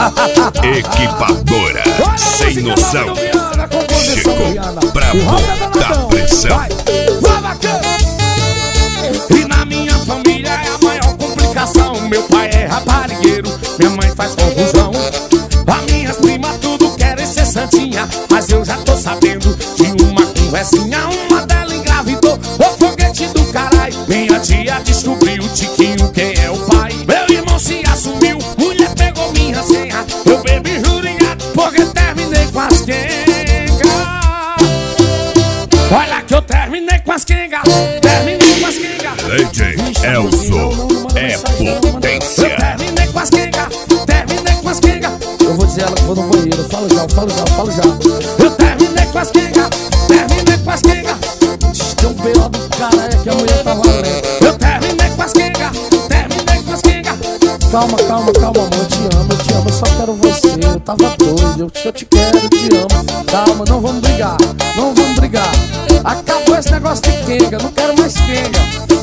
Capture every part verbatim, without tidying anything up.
Equipadora sem noção. Chegou pra botar pressão. E na minha família é a maior complicação. Meu pai é raparigueiro, minha mãe faz confusão. As minhas primas tudo querem ser santinha, mas eu já tô sabendo de uma conversinha. Uma dela engravidou, o foguete do caralho. Minha tia descobriu o tiquinho, quem é o pai. Meu irmão se assumiu, mulher pegou minha senha. Eu bebi juringado porque terminei com as quengas. Olha que eu terminei com as quengas. Terminei com as quengas. D J Elson é potência. Eu terminei com as quengas. Terminei com as quengas. Eu vou dizer ela que vou no banheiro. Fala já, fala já, fala já. Eu terminei com as quengas. Terminei com as quengas. Tem um B O do cara é que a mulher tá valendo. Eu terminei com as quengas. Terminei com as quengas. Calma, calma, calma, amor, eu te amo, eu te amo, eu só quero você. Eu tava doido, eu, eu te quero, eu te amo. Calma, não vamos brigar, não vamos brigar. Acabou esse negócio de quenga, não quero mais quenga.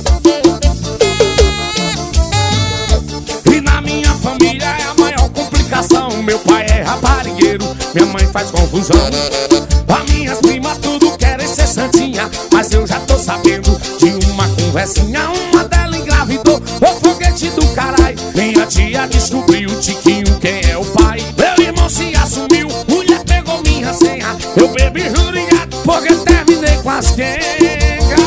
E na minha família é a maior complicação. Meu pai é raparigueiro, minha mãe faz confusão. As minhas primas tudo querem ser santinha, mas eu já tô sabendo de uma conversinha. Uma dela engravidou, o foguete do caralho. Minha tia descobriu o tiquinho, quem é o pai. Meu irmão se assumiu, mulher pegou minha senha. Eu bebi juringado porque terminei com as quengas.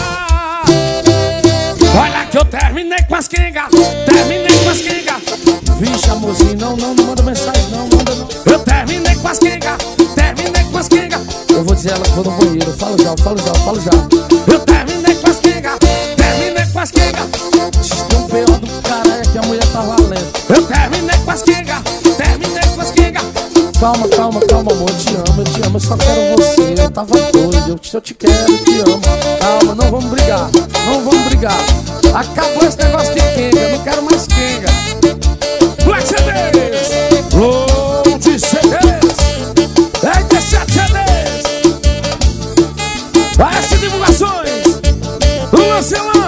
Olha que eu terminei com as quengas. Terminei com as quengas. Vixe, amorzinho, não, não, não manda mensagem, não, manda não. Eu terminei com as quengas. Terminei com as quengas. Eu vou dizer ela que vou no banheiro. Fala já, fala já, fala já. Eu terminei com as quengas. Terminei com as quengas. Tem um B O do cara é que a mulher tá valendo. Eu terminei com as quengas. Terminei com as quengas. Calma, calma, calma, amor, eu te amo, eu te amo, eu só quero você. Eu tava doido, eu, eu te quero, eu te amo. Calma, não vamos brigar, não vamos brigar. Acabou esse negócio de quenga, eu não quero mais quenga. Black C Ds, Load C Ds, oitenta e sete C Ds. A S Divulgações, o Lancelão.